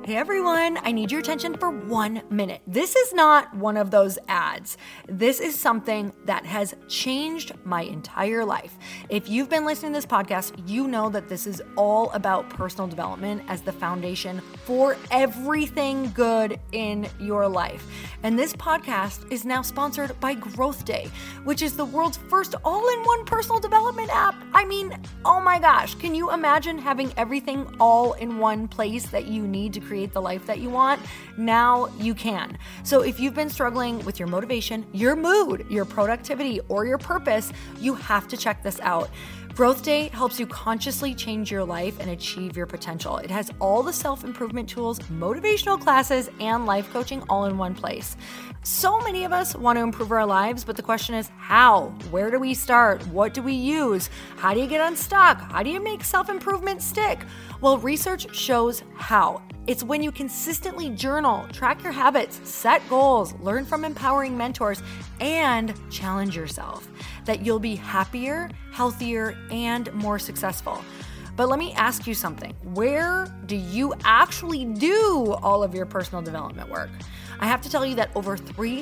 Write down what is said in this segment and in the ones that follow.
Hey everyone, I need your attention for 1 minute. This is not one of those ads. This is something that has changed my entire life. If you've been listening to this podcast, you know that this is all about personal development as the foundation for everything good in your life. And this podcast is now sponsored by Growth Day, which is the world's first all-in-one personal development app. I mean, oh my gosh, can you imagine having everything all in one place that you need to create the life that you want? Now you can. So if you've been struggling with your motivation, your mood, your productivity, or your purpose, you have to check this out. Growth Day helps you consciously change your life and achieve your potential. It has all the self-improvement tools, motivational classes, and life coaching all in one place. So many of us want to improve our lives, but the question is how? Where do we start? What do we use? How do you get unstuck? How do you make self-improvement stick? Well, research shows how. It's when you consistently journal, track your habits, set goals, learn from empowering mentors, and challenge yourself that you'll be happier, healthier, and more successful. But let me ask you something. Where do you actually do all of your personal development work? I have to tell you that over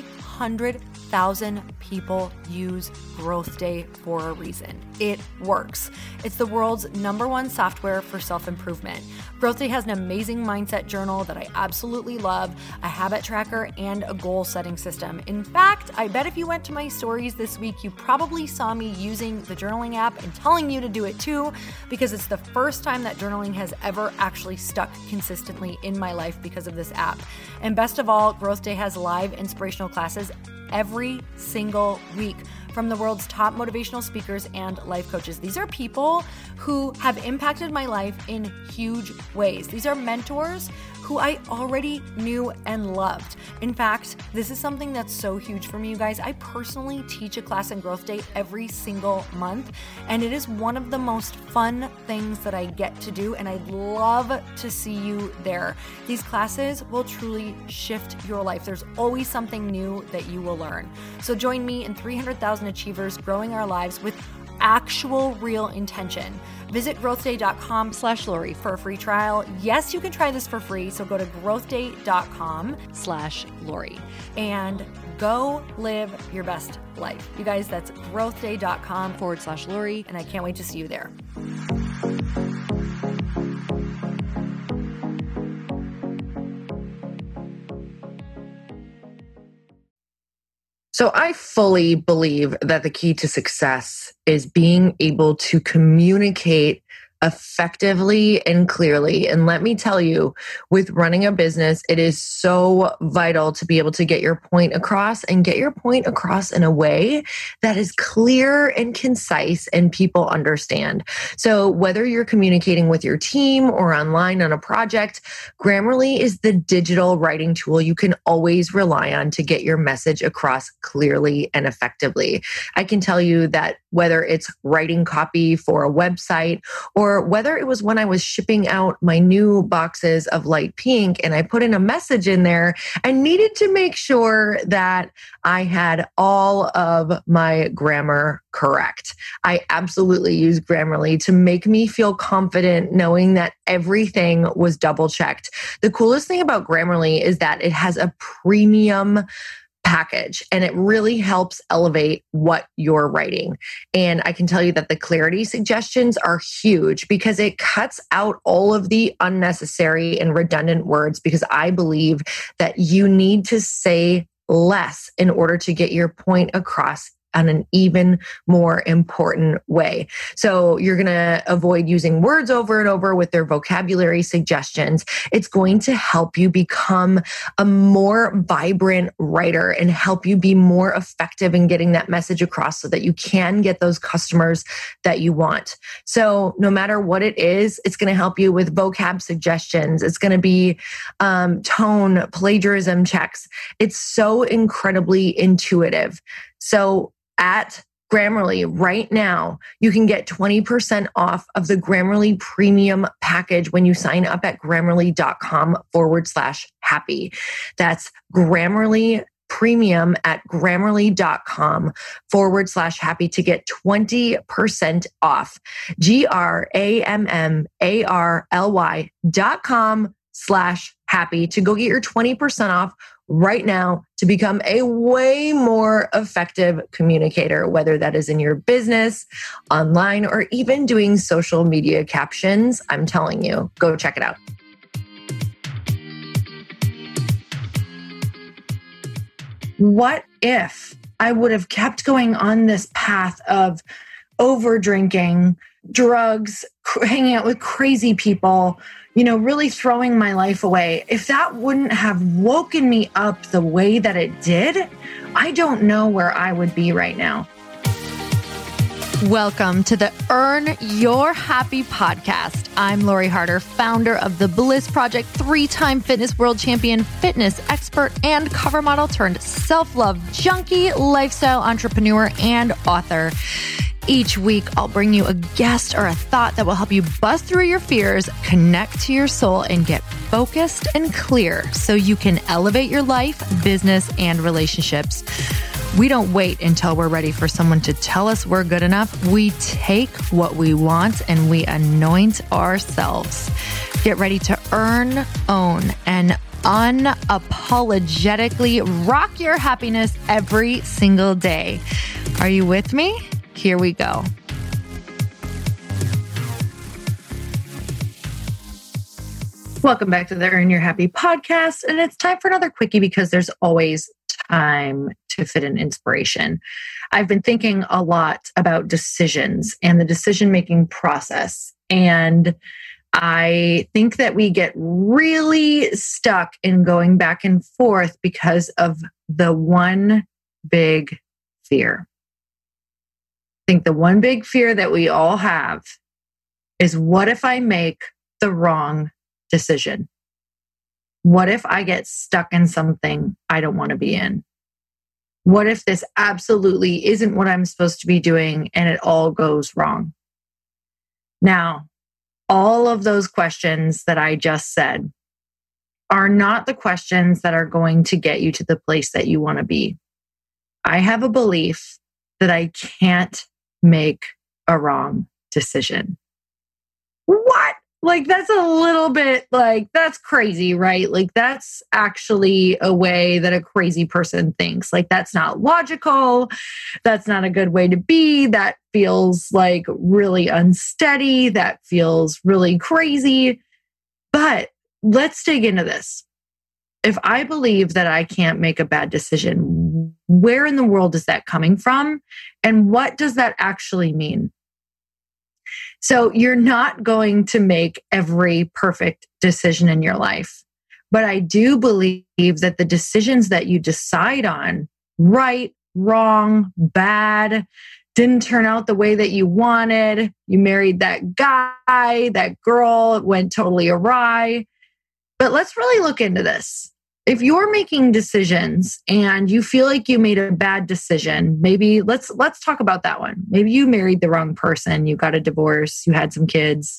300,000 people use Growth Day for a reason. It works. It's the world's #1 software for self-improvement. Growth Day has an amazing mindset journal that I absolutely love, a habit tracker, and a goal-setting system. In fact, I bet if you went to my stories this week, you probably saw me using the journaling app and telling you to do it too, because it's the first time that journaling has ever actually stuck consistently in my life because of this app. And best of all, Growth Day has live inspirational classes every single week from the world's top motivational speakers and life coaches. These are people who have impacted my life in huge ways. These are mentors who I already knew and loved. In fact, this is something that's so huge for me, you guys. I personally teach a class in Growth Day every single month, and it is one of the most fun things that I get to do, and I'd love to see you there. These classes will truly shift your life. There's always something new that you will learn. So join me and 300,000 achievers growing our lives with actual real intention. Visit growthday.com/Lori for a free trial. Yes, you can try this for free. So go to growthday.com/Lori and go live your best life. You guys, that's growthday.com/Lori. And I can't wait to see you there. So I fully believe that the key to success is being able to communicate effectively and clearly. And let me tell you, with running a business, it is so vital to be able to get your point across and get your point across in a way that is clear and concise and people understand. So whether you're communicating with your team or online on a project, Grammarly is the digital writing tool you can always rely on to get your message across clearly and effectively. I can tell you that whether it's writing copy for a website or whether it was when I was shipping out my new boxes of light pink and I put in a message in there, I needed to make sure that I had all of my grammar correct. I absolutely use Grammarly to make me feel confident knowing that everything was double checked. The coolest thing about Grammarly is that it has a premium package and it really helps elevate what you're writing. And I can tell you that the clarity suggestions are huge because it cuts out all of the unnecessary and redundant words, because I believe that you need to say less in order to get your point across on an even more important way. So you're going to avoid using words over and over with their vocabulary suggestions. It's going to help you become a more vibrant writer and help you be more effective in getting that message across so that you can get those customers that you want. So no matter what it is, it's going to help you with vocab suggestions. It's going to be tone, plagiarism checks. It's so incredibly intuitive. So at Grammarly right now, you can get 20% off of the Grammarly premium package when you sign up at grammarly.com/happy. That's Grammarly premium at grammarly.com/happy to get 20% off. GRAMMARLY.com/happy. happy to go get your 20% off right now to become a way more effective communicator, whether that is in your business, online, or even doing social media captions. I'm telling you, go check it out. What if I would have kept going on this path of over drinking, drugs, hanging out with crazy people, really throwing my life away? If that wouldn't have woken me up the way that it did, I don't know where I would be right now. Welcome to the Earn Your Happy podcast. I'm Lori Harder, founder of The Bliss Project, 3-time fitness world champion, fitness expert, and cover model turned self-love junkie, lifestyle entrepreneur, and author. Each week, I'll bring you a guest or a thought that will help you bust through your fears, connect to your soul, and get focused and clear so you can elevate your life, business, and relationships. We don't wait until we're ready for someone to tell us we're good enough. We take what we want and we anoint ourselves. Get ready to earn, own, and unapologetically rock your happiness every single day. Are you with me? Here we go. Welcome back to the Earn Your Happy podcast. And it's time for another quickie because there's always time to fit in inspiration. I've been thinking a lot about decisions and the decision-making process. And I think that we get really stuck in going back and forth because of the one big fear. I think the one big fear that we all have is, what if I make the wrong decision? What if I get stuck in something I don't want to be in? What if this absolutely isn't what I'm supposed to be doing and it all goes wrong? Now, all of those questions that I just said are not the questions that are going to get you to the place that you want to be. I have a belief that I can't make a wrong decision. What? That's a little bit that's crazy, right? That's actually a way that a crazy person thinks. That's not logical. That's not a good way to be. That feels really unsteady. That feels really crazy. But let's dig into this. If I believe that I can't make a bad decision, where in the world is that coming from? And what does that actually mean? So you're not going to make every perfect decision in your life. But I do believe that the decisions that you decide on, right, wrong, bad, didn't turn out the way that you wanted, you married that guy, that girl, it went totally awry. But let's really look into this. If you're making decisions and you feel like you made a bad decision, maybe let's talk about that one. Maybe you married the wrong person, you got a divorce, you had some kids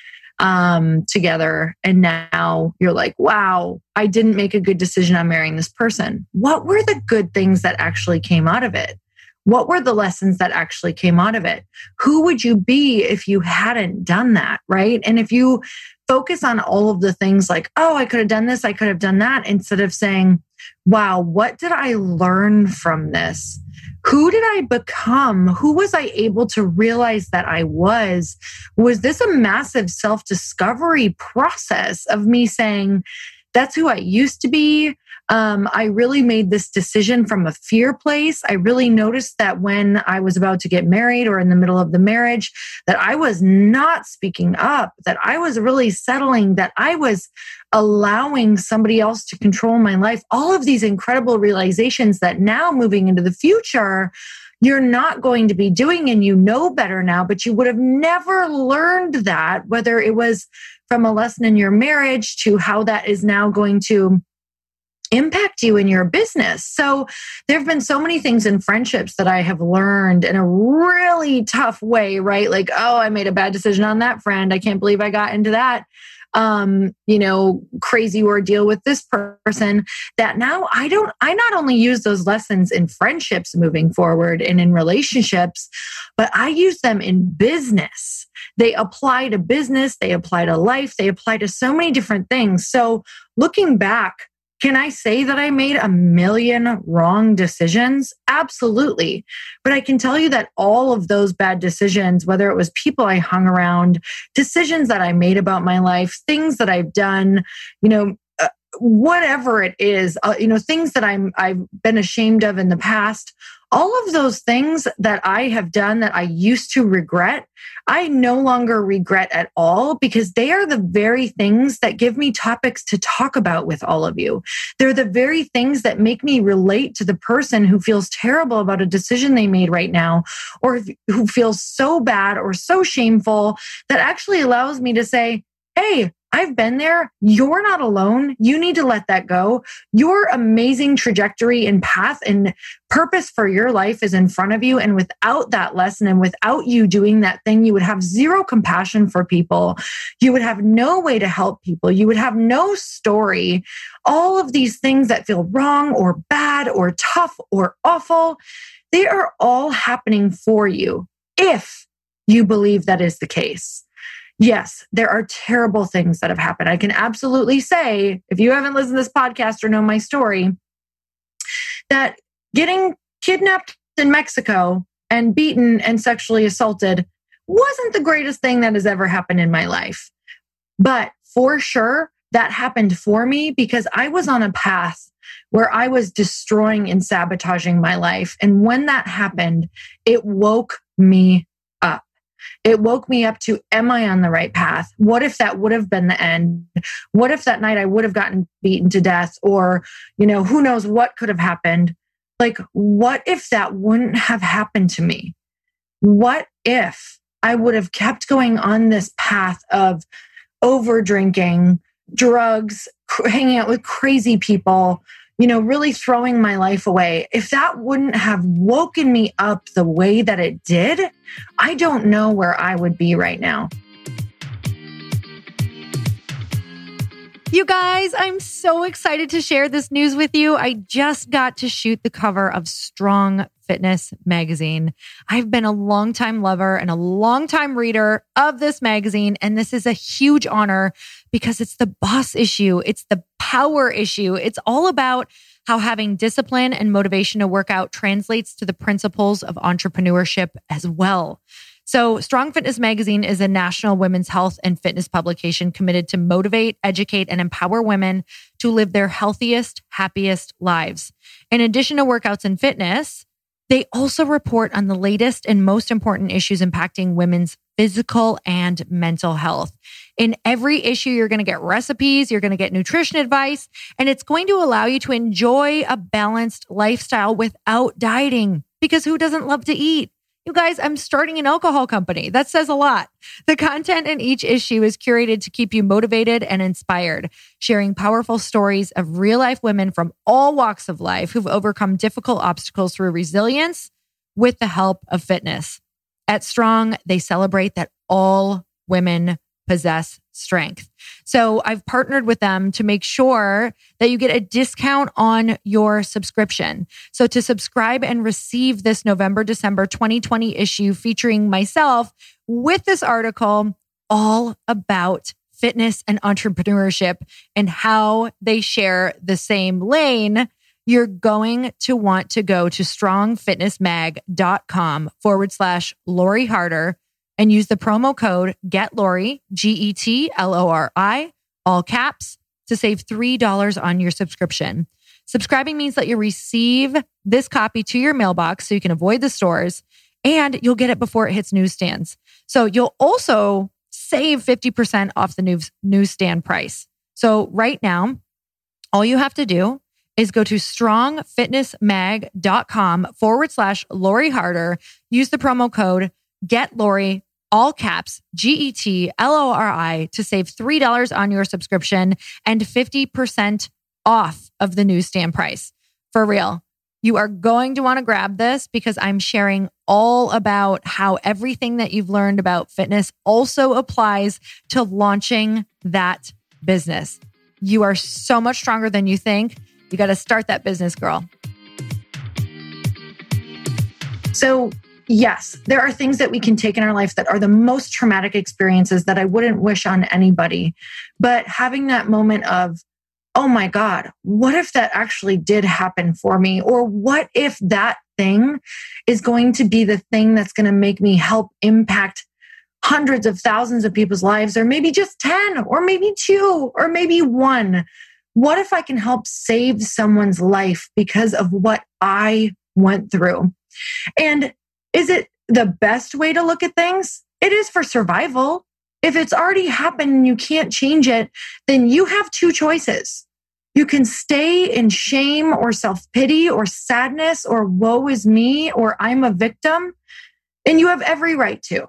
together, and now you're like, wow, I didn't make a good decision on marrying this person. What were the good things that actually came out of it? What were the lessons that actually came out of it? Who would you be if you hadn't done that, right? And if you focus on all of the things oh, I could have done this, I could have done that, instead of saying, wow, what did I learn from this? Who did I become? Who was I able to realize that I was? Was this a massive self-discovery process of me saying, that's who I used to be? I really made this decision from a fear place. I really noticed that when I was about to get married or in the middle of the marriage, that I was not speaking up, that I was really settling, that I was allowing somebody else to control my life. All of these incredible realizations that now moving into the future, you're not going to be doing, and you know better now, but you would have never learned that, whether it was from a lesson in your marriage to how that is now going to impact you in your business. So there have been so many things in friendships that I have learned in a really tough way, right? Oh, I made a bad decision on that friend. I can't believe I got into that crazy ordeal with this person, that now I not only use those lessons in friendships moving forward and in relationships, but I use them in business. They apply to business, they apply to life, they apply to so many different things. So looking back, can I say that I made a million wrong decisions? Absolutely. But I can tell you that all of those bad decisions, whether it was people I hung around, decisions that I made about my life, things that I've done, whatever it is, things that I've been ashamed of in the past, all of those things that I have done that I used to regret, I no longer regret at all, because they are the very things that give me topics to talk about with all of you. They're the very things that make me relate to the person who feels terrible about a decision they made right now, or who feels so bad or so shameful, that actually allows me to say, hey, I've been there. You're not alone. You need to let that go. Your amazing trajectory and path and purpose for your life is in front of you. And without that lesson and without you doing that thing, you would have zero compassion for people. You would have no way to help people. You would have no story. All of these things that feel wrong or bad or tough or awful, they are all happening for you if you believe that is the case. Yes, there are terrible things that have happened. I can absolutely say, if you haven't listened to this podcast or know my story, that getting kidnapped in Mexico and beaten and sexually assaulted wasn't the greatest thing that has ever happened in my life. But for sure, that happened for me because I was on a path where I was destroying and sabotaging my life. And when that happened, it woke me up. It woke me up to, am I on the right path? What if that would have been the end? What if that night I would have gotten beaten to death? Or, who knows what could have happened? Like, what if that wouldn't have happened to me? What if I would have kept going on this path of over drinking, drugs, hanging out with crazy people, really throwing my life away? If that wouldn't have woken me up the way that it did, I don't know where I would be right now. You guys, I'm so excited to share this news with you. I just got to shoot the cover of Strong Fitness magazine. I've been a longtime lover and a longtime reader of this magazine, and this is a huge honor because it's the boss issue. It's the power issue. It's all about how having discipline and motivation to work out translates to the principles of entrepreneurship as well. So Strong Fitness magazine is a national women's health and fitness publication committed to motivate, educate, and empower women to live their healthiest, happiest lives. In addition to workouts and fitness, they also report on the latest and most important issues impacting women's physical and mental health. In every issue, you're going to get recipes, you're going to get nutrition advice, and it's going to allow you to enjoy a balanced lifestyle without dieting, because who doesn't love to eat? You guys, I'm starting an alcohol company. That says a lot. The content in each issue is curated to keep you motivated and inspired, sharing powerful stories of real-life women from all walks of life who've overcome difficult obstacles through resilience with the help of fitness. At Strong, they celebrate that all women possess strength. So I've partnered with them to make sure that you get a discount on your subscription. So to subscribe and receive this November-December 2020 issue featuring myself with this article all about fitness and entrepreneurship and how they share the same lane, you're going to want to go to strongfitnessmag.com/Lori Harder and use the promo code GETLORI, GETLORI, all caps, to save $3 on your subscription. Subscribing means that you receive this copy to your mailbox so you can avoid the stores, and you'll get it before it hits newsstands. So you'll also save 50% off the newsstand price. So right now, all you have to do is go to strongfitnessmag.com/Lori Harder, use the promo code GETLORI, all caps, GETLORI, to save $3 on your subscription and 50% off of the newsstand price. For real. You are going to want to grab this because I'm sharing all about how everything that you've learned about fitness also applies to launching that business. You are so much stronger than you think. You got to start that business, girl. So yes, there are things that we can take in our life that are the most traumatic experiences that I wouldn't wish on anybody. But having that moment of, oh my God, what if that actually did happen for me? Or what if that thing is going to be the thing that's going to make me help impact hundreds of thousands of people's lives, or maybe just 10, or maybe 2, or maybe 1? What if I can help save someone's life because of what I went through? And is it the best way to look at things? It is for survival. If it's already happened and you can't change it, then you have 2 choices. You can stay in shame or self-pity or sadness or woe is me or I'm a victim, and you have every right to.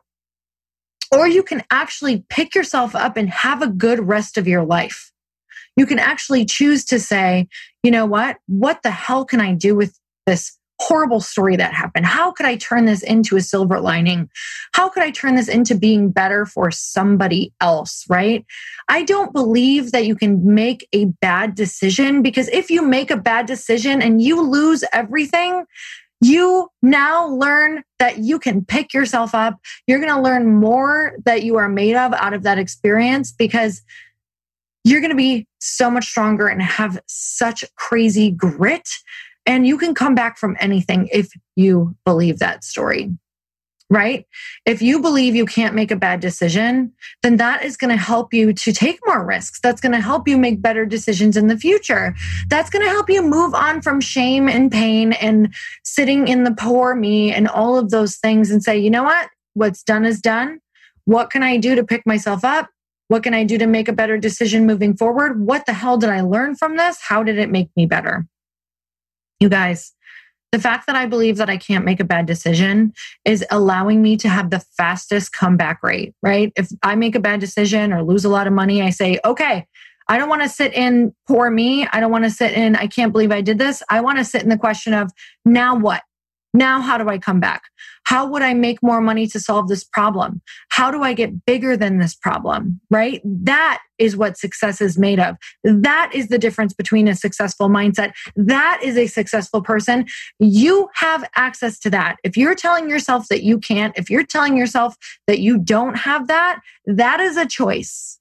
Or you can actually pick yourself up and have a good rest of your life. You can actually choose to say, you know what? What the hell can I do with this horrible story that happened? How could I turn this into a silver lining? How could I turn this into being better for somebody else, right? I don't believe that you can make a bad decision, because if you make a bad decision and you lose everything, you now learn that you can pick yourself up. You're going to learn more that you are made of out of that experience, because you're going to be so much stronger and have such crazy grit. And you can come back from anything if you believe that story, right? If you believe you can't make a bad decision, then that is going to help you to take more risks. That's going to help you make better decisions in the future. That's going to help you move on from shame and pain and sitting in the poor me and all of those things, and say, you know what? What's done is done. What can I do to pick myself up? What can I do to make a better decision moving forward? What the hell did I learn from this? How did it make me better? You guys, the fact that I believe that I can't make a bad decision is allowing me to have the fastest comeback rate, right? If I make a bad decision or lose a lot of money, I say, okay, I don't want to sit in poor me. I don't want to sit in, I can't believe I did this. I want to sit in the question of, now what? Now, how do I come back? How would I make more money to solve this problem? How do I get bigger than this problem, right? That is what success is made of. That is the difference between a successful mindset. That is a successful person. You have access to that. If you're telling yourself that you can't, if you're telling yourself that you don't have that, that is a choice.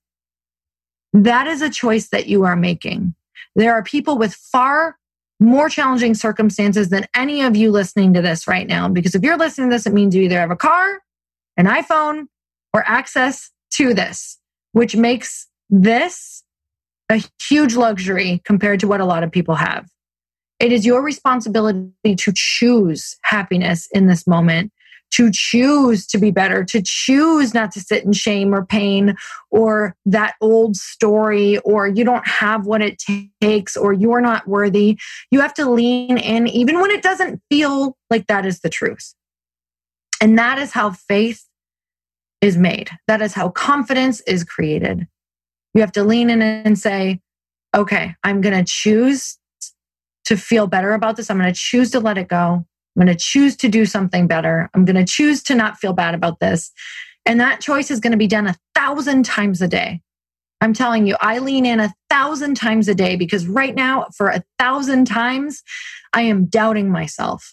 That is a choice that you are making. There are people with far more challenging circumstances than any of you listening to this right now. Because if you're listening to this, it means you either have a car, an iPhone, or access to this, which makes this a huge luxury compared to what a lot of people have. It is your responsibility to choose happiness in this moment, to choose to be better, to choose not to sit in shame or pain or that old story, or you don't have what it takes, or you're not worthy. You have to lean in even when it doesn't feel like that is the truth. And that is how faith is made. That is how confidence is created. You have to lean in and say, okay, I'm going to choose to feel better about this. I'm going to choose to let it go. I'm going to choose to do something better. I'm going to choose to not feel bad about this. And that choice is going to be done 1,000 times a day. I'm telling you, I lean in 1,000 times a day, because right now, for 1,000 times, I am doubting myself.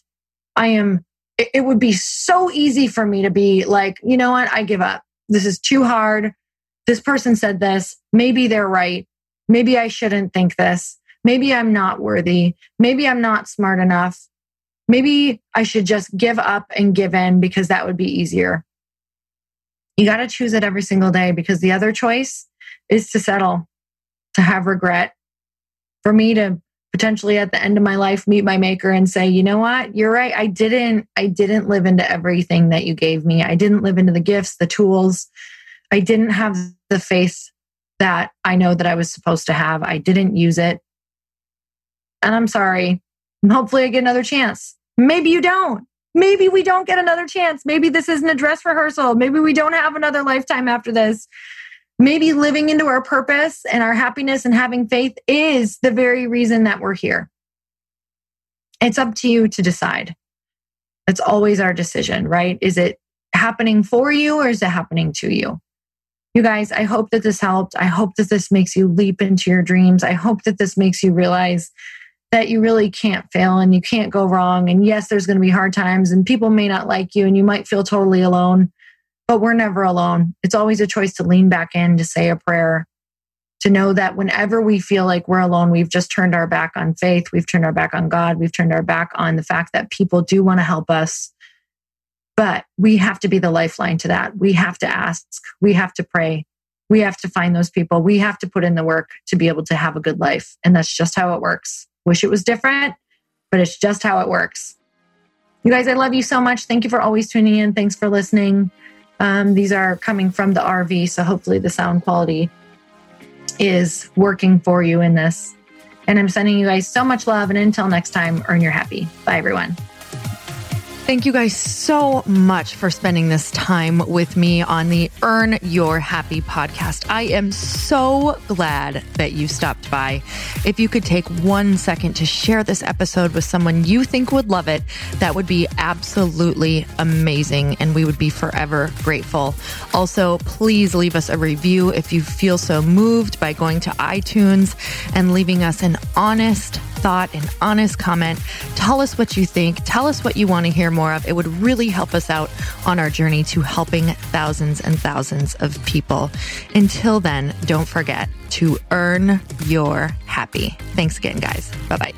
It would be so easy for me to be like, you know what? I give up. This is too hard. This person said this. Maybe they're right. Maybe I shouldn't think this. Maybe I'm not worthy. Maybe I'm not smart enough. Maybe I should just give up and give in, because that would be easier. You got to choose it every single day, because the other choice is to settle, to have regret. For me to potentially at the end of my life meet my maker and say, you know what? You're right. I didn't live into everything that you gave me. I didn't live into the gifts, the tools. I didn't have the faith that I know that I was supposed to have. I didn't use it. And I'm sorry. And hopefully I get another chance. Maybe you don't. Maybe we don't get another chance. Maybe this isn't a dress rehearsal. Maybe we don't have another lifetime after this. Maybe living into our purpose and our happiness and having faith is the very reason that we're here. It's up to you to decide. It's always our decision, right? Is it happening for you or is it happening to you? You guys, I hope that this helped. I hope that this makes you leap into your dreams. I hope that this makes you realize that you really can't fail and you can't go wrong. And yes, there's going to be hard times and people may not like you and you might feel totally alone, but we're never alone. It's always a choice to lean back in, to say a prayer, to know that whenever we feel like we're alone, we've just turned our back on faith. We've turned our back on God. We've turned our back on the fact that people do want to help us. But we have to be the lifeline to that. We have to ask. We have to pray. We have to find those people. We have to put in the work to be able to have a good life. And that's just how it works. Wish it was different, but it's just how it works. You guys, I love you so much. Thank you for always tuning in. Thanks for listening. These are coming from the RV, so hopefully the sound quality is working for you in this. And I'm sending you guys so much love. And until next time, earn your happy. Bye, everyone. Thank you guys so much for spending this time with me on the Earn Your Happy podcast. I am so glad that you stopped by. If you could take 1 second to share this episode with someone you think would love it, that would be absolutely amazing. And we would be forever grateful. Also, please leave us a review if you feel so moved by going to iTunes and leaving us an honest thought, an honest comment. Tell us what you think. Tell us what you want to hear more of. It would really help us out on our journey to helping thousands and thousands of people. Until then, don't forget to earn your happy. Thanks again, guys. Bye-bye.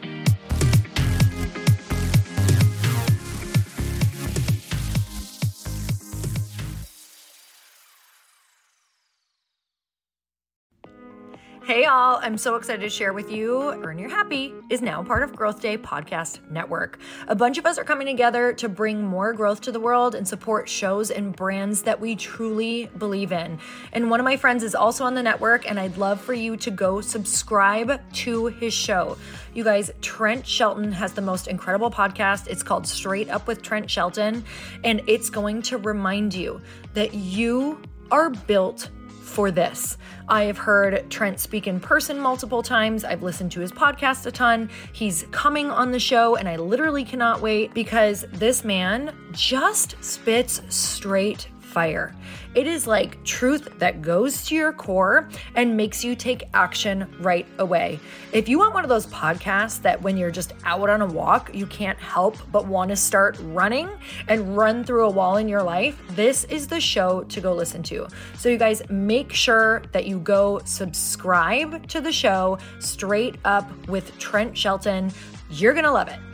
Hey all, I'm so excited to share with you, Earn Your Happy is now part of Growth Day Podcast Network. A bunch of us are coming together to bring more growth to the world and support shows and brands that we truly believe in. And one of my friends is also on the network, and I'd love for you to go subscribe to his show. You guys, Trent Shelton has the most incredible podcast. It's called Straight Up with Trent Shelton, and it's going to remind you that you are built for this. I have heard Trent speak in person multiple times. I've listened to his podcast a ton. He's coming on the show and I literally cannot wait because this man just spits straight fire. It is like truth that goes to your core and makes you take action right away. If you want one of those podcasts that when you're just out on a walk, you can't help but want to start running and run through a wall in your life, this is the show to go listen to. So you guys, make sure that you go subscribe to the show, Straight Up with Trent Shelton. You're going to love it.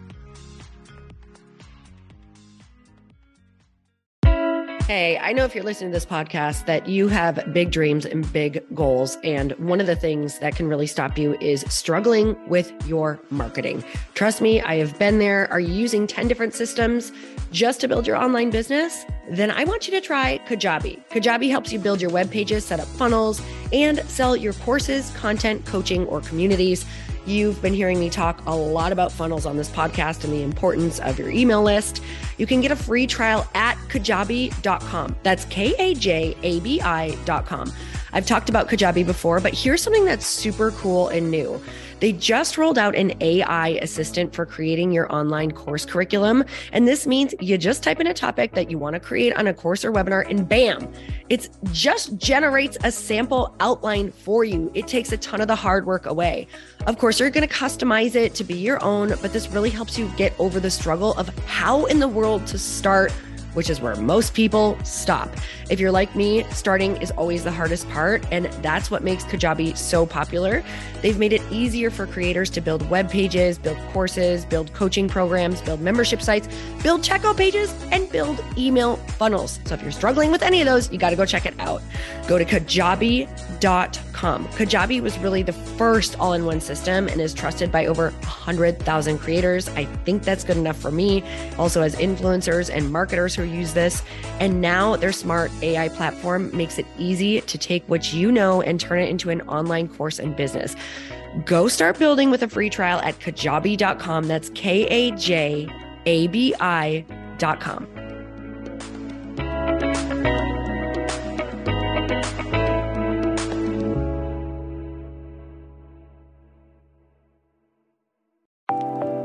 Hey, I know if you're listening to this podcast that you have big dreams and big goals. And one of the things that can really stop you is struggling with your marketing. Trust me, I have been there. Are you using 10 different systems just to build your online business? Then I want you to try Kajabi. Kajabi helps you build your web pages, set up funnels, and sell your courses, content, coaching, or communities. You've been hearing me talk a lot about funnels on this podcast and the importance of your email list. You can get a free trial at kajabi.com. That's Kajabi.com. I've talked about Kajabi before, but here's something that's super cool and new. They just rolled out an AI assistant for creating your online course curriculum. And this means you just type in a topic that you want to create on a course or webinar and bam, it just generates a sample outline for you. It takes a ton of the hard work away. Of course, you're going to customize it to be your own, but this really helps you get over the struggle of how in the world to start, which is where most people stop. If you're like me, starting is always the hardest part, and that's what makes Kajabi so popular. They've made it easier for creators to build web pages, build courses, build coaching programs, build membership sites, build checkout pages, and build email funnels. So if you're struggling with any of those, you got to go check it out. Go to Kajabi.com. Kajabi was really the first all-in-one system and is trusted by over 100,000 creators. I think that's good enough for me. Also has influencers and marketers who use this. And now their smart AI platform makes it easy to take what you know and turn it into an online course and business. Go start building with a free trial at Kajabi.com. That's Kajabi.com.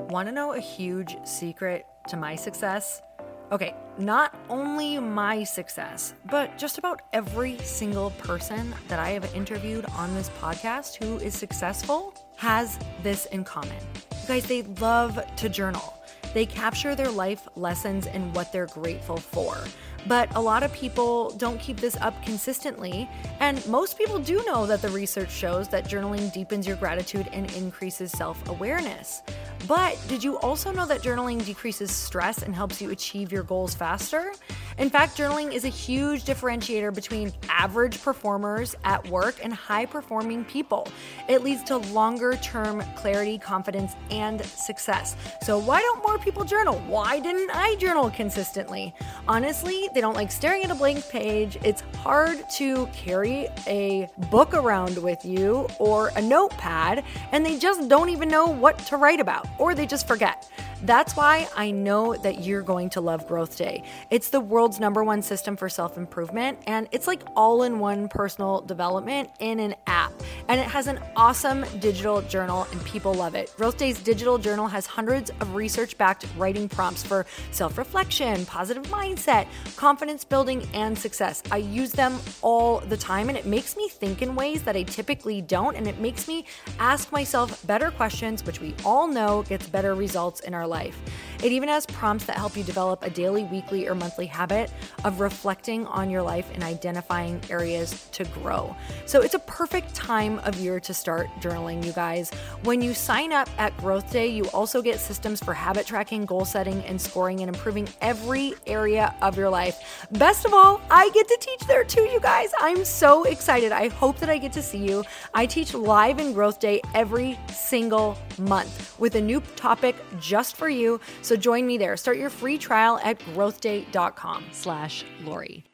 Want to know a huge secret to my success? Okay, not only my success, but just about every single person that I have interviewed on this podcast who is successful has this in common. You guys, they love to journal. They capture their life lessons and what they're grateful for. But a lot of people don't keep this up consistently, and most people do know that the research shows that journaling deepens your gratitude and increases self-awareness. But did you also know that journaling decreases stress and helps you achieve your goals faster? In fact, journaling is a huge differentiator between average performers at work and high-performing people. It leads to longer-term clarity, confidence, and success. So why don't more people journal? Why didn't I journal consistently? Honestly, they don't like staring at a blank page. It's hard to carry a book around with you or a notepad, and they just don't even know what to write about, or they just forget. That's why I know that you're going to love Growth Day. It's the world's #1 system for self-improvement, and it's like all-in-one personal development in an app. And it has an awesome digital journal, and people love it. Growth Day's digital journal has hundreds of research-backed writing prompts for self-reflection, positive mindset, confidence building, and success. I use them all the time, and it makes me think in ways that I typically don't, and it makes me ask myself better questions, which we all know gets better results in our life. It even has prompts that help you develop a daily, weekly, or monthly habit of reflecting on your life and identifying areas to grow. So it's a perfect time of year to start journaling, you guys. When you sign up at Growth Day, you also get systems for habit tracking, goal setting, and scoring, and improving every area of your life. Best of all, I get to teach there too, you guys. I'm so excited. I hope that I get to see you. I teach live in Growth Day every single month with a new topic just for you. So join me there. Start your free trial at growthday.com/Lori.